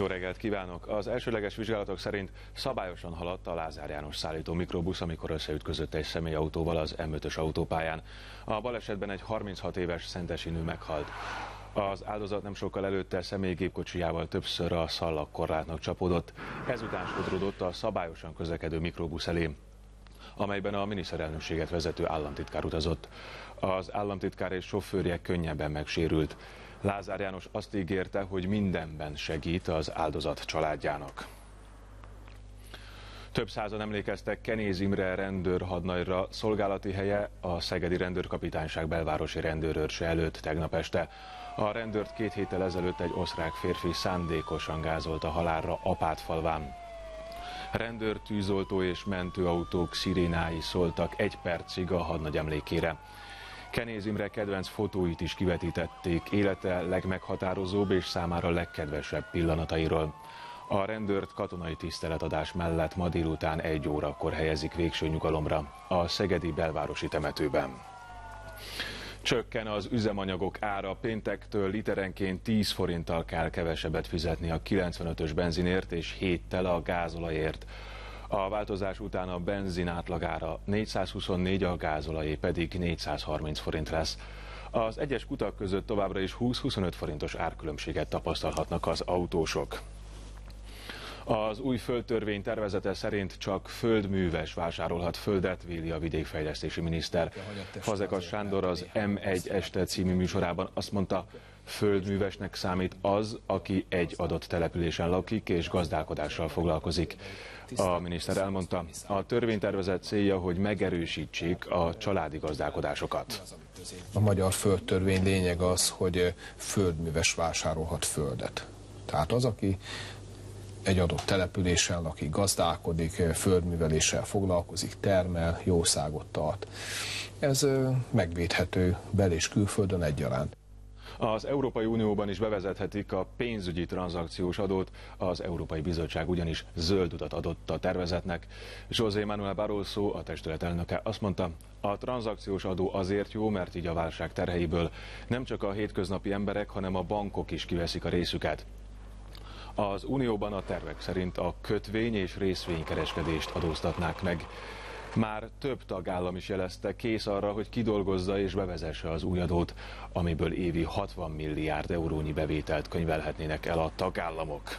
Jó reggelt kívánok! Az elsőleges vizsgálatok szerint szabályosan haladt a Lázár János szállító mikrobusz, amikor összeütközött egy személyautóval az M5-ös autópályán. A balesetben egy 36 éves szentesi nő meghalt. Az áldozat nem sokkal előtte személygépkocsijával többször a szallagkorlátnak csapódott, ezután sodródott a szabályosan közlekedő mikrobusz elé, amelyben a miniszterelnökséget vezető államtitkár utazott. Az államtitkár és sofőrje könnyebben megsérült. Lázár János azt ígérte, hogy mindenben segít az áldozat családjának. Több százan emlékeztek Kenéz Imre rendőrhadnagyra, szolgálati helye a Szegedi Rendőrkapitányság belvárosi rendőrőrse előtt tegnap este. A rendőrt 2 héttel ezelőtt egy osztrák férfi szándékosan gázolta halálra Apátfalván. Rendőr, tűzoltó és mentőautók szirénái szóltak 1 percig a hadnagy emlékére. Kenéz Imre kedvenc fotóit is kivetítették, élete legmeghatározóbb és számára legkedvesebb pillanatairól. A rendőrt katonai tiszteletadás mellett ma délután 1 órakor helyezik végső nyugalomra a szegedi belvárosi temetőben. Csökken az üzemanyagok ára, péntektől literenként 10 forinttal kell kevesebbet fizetni a 95-ös benzinért és 7-tel a gázolajért. A változás után a benzin átlagára 424, a gázolajé pedig 430 forint lesz. Az egyes kutak között továbbra is 20-25 forintos árkülönbséget tapasztalhatnak az autósok. Az új földtörvény tervezete szerint csak földműves vásárolhat földet, véli a vidékfejlesztési miniszter. Fazekas Sándor az M1 este című műsorában azt mondta, földművesnek számít az, aki egy adott településen lakik és gazdálkodással foglalkozik. A miniszter elmondta, a törvénytervezet célja, hogy megerősítsék a családi gazdálkodásokat. A magyar földtörvény lényeg az, hogy földműves vásárolhat földet. Tehát az, aki egy adott településen lakik, gazdálkodik, földműveléssel foglalkozik, termel, jószágot tart. Ez megvédhető bel- és külföldön egyaránt. Az Európai Unióban is bevezethetik a pénzügyi tranzakciós adót, az Európai Bizottság ugyanis zöld utat adott a tervezetnek. José Manuel Barroso, a testület elnöke azt mondta, a tranzakciós adó azért jó, mert így a válság terheiből nem csak a hétköznapi emberek, hanem a bankok is kiveszik a részüket. Az Unióban a tervek szerint a kötvény- és részvénykereskedést adóztatnák meg. Már több tagállam is jelezte, kész arra, hogy kidolgozza és bevezesse az új adót, amiből évi 60 milliárd eurónyi bevételt könyvelhetnének el a tagállamok.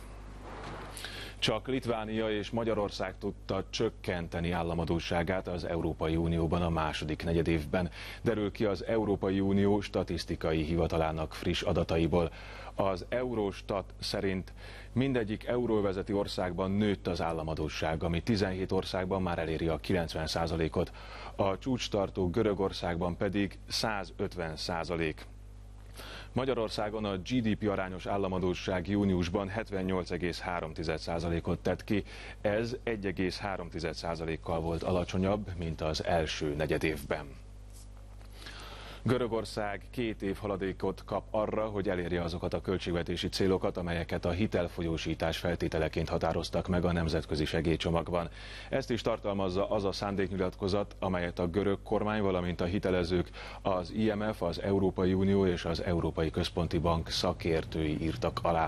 Csak Litvánia és Magyarország tudta csökkenteni államadósságát az Európai Unióban a második negyedévben, derül ki az Európai Unió statisztikai hivatalának friss adataiból. Az Eurostat szerint mindegyik euróövezeti országban nőtt az államadósság, ami 17 országban már eléri a 90%-ot, a csúcstartó Görögországban pedig 150%. Magyarországon a GDP arányos államadósság júniusban 78,3%-ot tett ki, ez 1,3%-kal volt alacsonyabb, mint az első negyedévben. Görögország 2 év haladékot kap arra, hogy elérje azokat a költségvetési célokat, amelyeket a hitelfolyósítás feltételeként határoztak meg a nemzetközi segélycsomagban. Ezt is tartalmazza az a szándéknyilatkozat, amelyet a görög kormány, valamint a hitelezők, az IMF, az Európai Unió és az Európai Központi Bank szakértői írtak alá.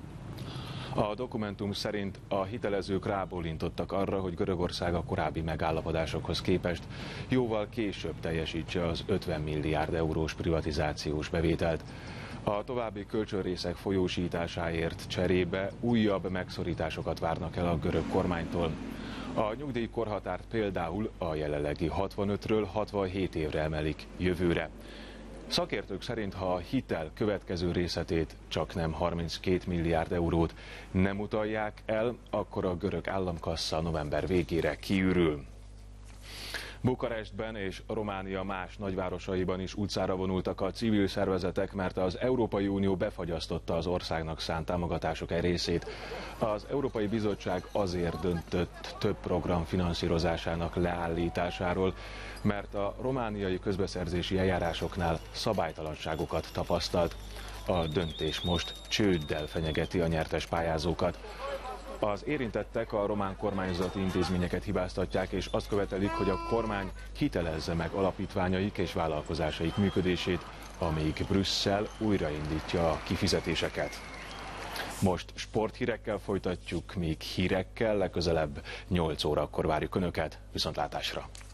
A dokumentum szerint a hitelezők rábólintottak arra, hogy Görögország a korábbi megállapodásokhoz képest jóval később teljesítse az 50 milliárd eurós privatizációs bevételt. A további kölcsönrészek folyósításáért cserébe újabb megszorításokat várnak el a görög kormánytól. A nyugdíjkorhatárt például a jelenlegi 65-ről 67 évre emelik jövőre. Szakértők szerint, ha a hitel következő részletét, csak nem 32 milliárd eurót nem utalják el, akkor a görög államkassa november végére kiürül. Bukarestben és Románia más nagyvárosaiban is utcára vonultak a civil szervezetek, mert az Európai Unió befagyasztotta az országnak szánt támogatások egy részét. Az Európai Bizottság azért döntött több program finanszírozásának leállításáról, mert a romániai közbeszerzési eljárásoknál szabálytalanságokat tapasztalt. A döntés most csőddel fenyegeti a nyertes pályázókat. Az érintettek a román kormányzati intézményeket hibáztatják, és azt követelik, hogy a kormány hitelezze meg alapítványaik és vállalkozásaik működését, amíg Brüsszel újraindítja a kifizetéseket. Most sporthírekkel folytatjuk, míg hírekkel legközelebb 8 órakor várjuk Önöket. Viszontlátásra!